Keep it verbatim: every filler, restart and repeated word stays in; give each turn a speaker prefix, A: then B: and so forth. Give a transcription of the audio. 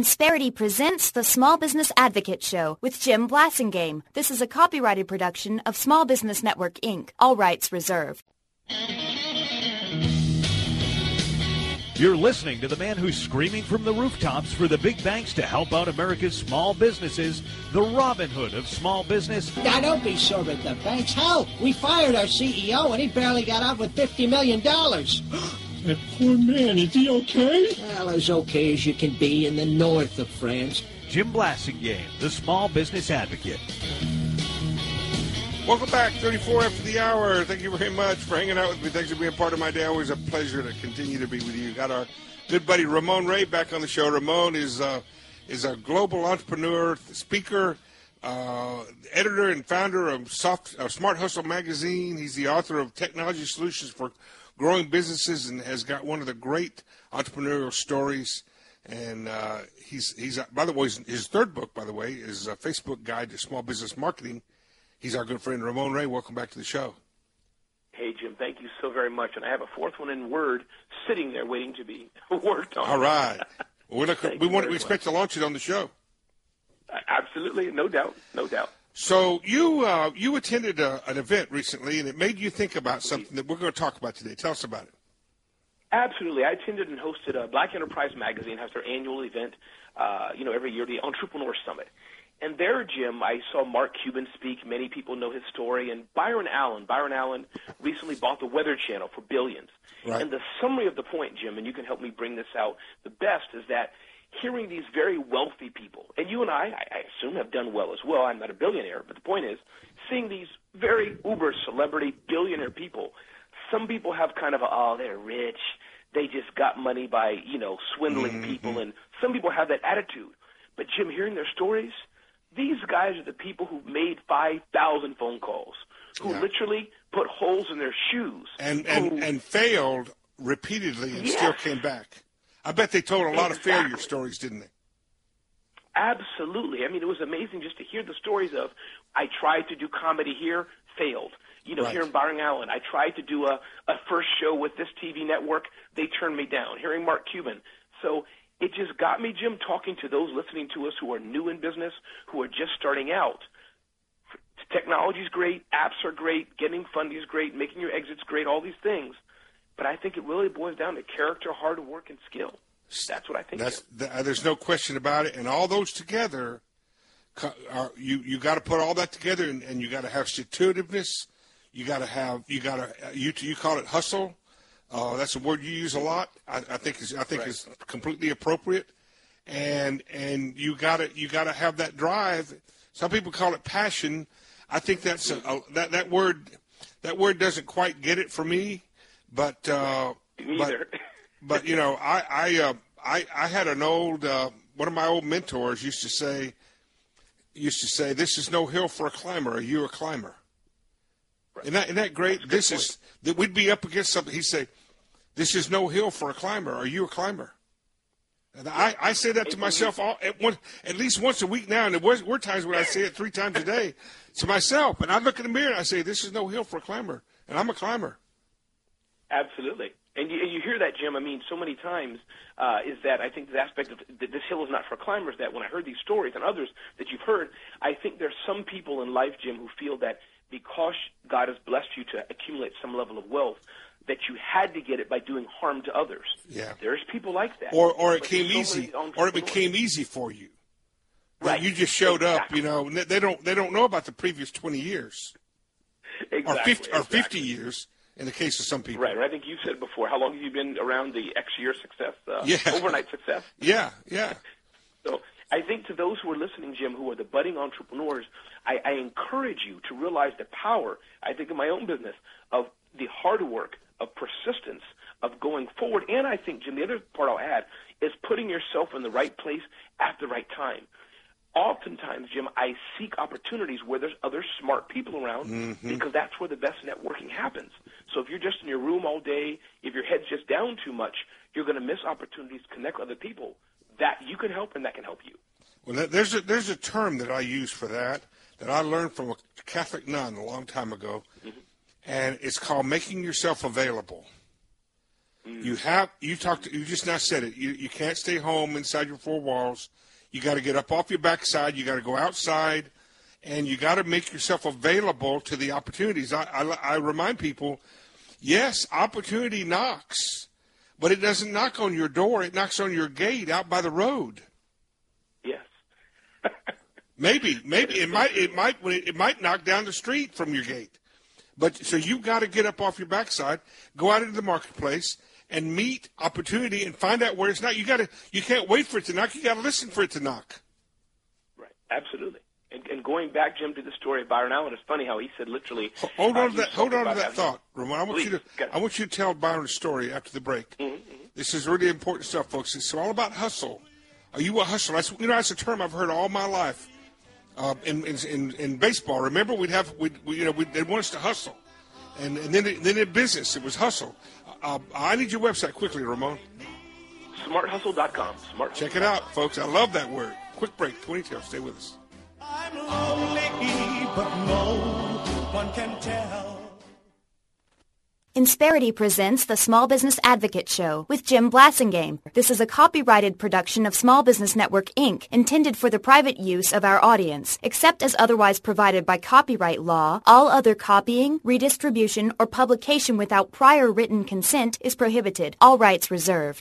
A: Insperity presents the Small Business Advocate Show with Jim Blasingame. This is a copyrighted production of Small Business Network, Incorporated. All rights reserved.
B: You're listening to the man who's screaming from the rooftops for the big banks to help out America's small businesses, the Robin Hood of small business.
C: Now, don't be sore at the banks. Hell, we fired our C E O and he barely got out with fifty million dollars.
D: That poor man, is he okay?
C: Well, as okay as you can be in the north of France.
B: Jim Blasingame, the Small Business Advocate.
E: Welcome back, thirty-four after the hour. Thank you very much for hanging out with me. Thanks for being part of my day. Always a pleasure to continue to be with you. Got our good buddy Ramon Ray back on the show. Ramon is uh, is a global entrepreneur, speaker, uh, editor and founder of Soft, uh, Smart Hustle magazine. He's the author of Technology Solutions for Growing Businesses and has got one of the great entrepreneurial stories. And uh, he's, he's uh, by the way, his third book, by the way, is a Facebook Guide to Small Business Marketing. He's our good friend, Ramon Ray. Welcome back to the show.
F: Hey, Jim, thank you so very much. And I have a fourth one in Word sitting there waiting to be worked on.
E: All right. Well, look, we want we expect to launch it on the show.
F: Uh, absolutely. No doubt. No doubt.
E: So you uh, you attended a, an event recently, and it made you think about something that we're going to talk about today. Tell us about it.
F: Absolutely. I attended and hosted a Black Enterprise Magazine, has their annual event, uh, you know, every year, the Entrepreneur Summit. And there, Jim, I saw Mark Cuban speak. Many people know his story. And Byron Allen. Byron Allen recently bought the Weather Channel for billions. Right. And the summary of the point, Jim, and you can help me bring this out the best, is that hearing these very wealthy people, and you and I, I assume, have done well as well. I'm not a billionaire, but the point is, seeing these very uber celebrity billionaire people, some people have kind of a, oh, they're rich. They just got money by, you know, swindling mm-hmm. people. And some people have that attitude. But, Jim, hearing their stories, these guys are the people who made five thousand phone calls, who yeah. literally put holes in their shoes.
E: And and,
F: who,
E: and failed repeatedly and
F: yes.
E: still came back. I bet they told a lot
F: exactly.
E: of failure stories, didn't they?
F: Absolutely. I mean, it was amazing just to hear the stories of, I tried to do comedy here, failed. You know,
E: right.
F: hearing Byron Allen, I tried to do a, a first show with this T V network, they turned me down. Hearing Mark Cuban. So it just got me, Jim, talking to those listening to us who are new in business, who are just starting out. Technology's great, apps are great, getting funding is great, making your exits great, all these things. But I think it really boils down to character, hard work, and skill. That's what I think.
E: That's, th- there's no question about it. And all those together, are, you you got to put all that together, and, and you got to have situativeness. You got to have you got to you you call it hustle. Uh, that's a word you use a lot. I, I think is I think right. is completely appropriate. And and you got to you got to have that drive. Some people call it passion. I think that's a, a, that that word that word doesn't quite get it for me. But uh, but, but you know, I I, uh, I I had an old uh, one of my old mentors used to say used to say, "This is no hill for a climber. Are you a climber?" Right. Isn't that, isn't that great? This point. is that we'd be up against something. He'd say, "This is no hill for a climber. Are you a climber?" And I, I say that to myself all, at, one, at least once a week now, and there was, were times when I say it three times a day to myself. And I look in the mirror and I say, "This is no hill for a climber," and I'm a climber.
F: Absolutely. And you, and you hear that, Jim, I mean, so many times uh, is that I think the aspect of that this hill is not for climbers, that when I heard these stories and others that you've heard, I think there's some people in life, Jim, who feel that because God has blessed you to accumulate some level of wealth, that you had to get it by doing harm to others.
E: Yeah.
F: There's people like that.
E: Or or it
F: but
E: came
F: so
E: easy, or it became easy for you.
F: Right.
E: You just showed
F: exactly.
E: up, you know, they don't they don't know about the previous twenty years.
F: Exactly.
E: Or fifty,
F: exactly.
E: or fifty years. In the case of some people.
F: Right, right. I think you said before, how long have you been around the X-year success, uh,
E: yeah.
F: overnight success?
E: Yeah, yeah.
F: So I think to those who are listening, Jim, who are the budding entrepreneurs, I, I encourage you to realize the power, I think in my own business, of the hard work, of persistence, of going forward. And I think, Jim, the other part I'll add is putting yourself in the right place at the right time. Oftentimes, Jim, I seek opportunities where there's other smart people around mm-hmm. because that's where the best networking happens. So if you're just in your room all day, if your head's just down too much, you're going to miss opportunities to connect with other people that you can help and that can help you.
E: Well, there's a, there's a term that I use for that that I learned from a Catholic nun a long time ago, mm-hmm. and it's called making yourself available.
F: Mm.
E: You have you talked. You just now said it. You you can't stay home inside your four walls. You got to get up off your backside. You got to go outside, and you got to make yourself available to the opportunities. I, I I remind people, yes, opportunity knocks, but it doesn't knock on your door. It knocks on your gate out by the road.
F: Yes.
E: maybe maybe it might it might it might knock down the street from your gate. But so you've got to get up off your backside, go out into the marketplace, and meet opportunity and find out where it's not. You got to. You can't wait for it to knock. You got to listen for it to knock.
F: Right. Absolutely. And, and going back, Jim, to the story of Byron Allen, it's funny how he said literally.
E: Hold
F: uh,
E: on to that. Hold on to that
F: having,
E: thought, Ramon. I want
F: Please,
E: you to. I want you to tell Byron's story after the break.
F: Mm-hmm, mm-hmm.
E: This is really important stuff, folks. It's all about hustle. Are you a hustler? That's, you know, that's a term I've heard all my life. Uh, in, in in baseball, remember we'd have we you know we they want us to hustle, and and then then in business it was hustle. Uh, I need your website quickly, Ramon.
F: smart hustle dot com. Smart.
E: Check it out, folks. I love that word. Quick break. twenty-two. Stay with us.
G: I'm lonely, but no one can tell.
A: Insperity presents the Small Business Advocate Show with Jim Blasingame. This is a copyrighted production of Small Business Network, Incorporated, intended for the private use of our audience. Except as otherwise provided by copyright law, all other copying, redistribution, or publication without prior written consent is prohibited. All rights reserved.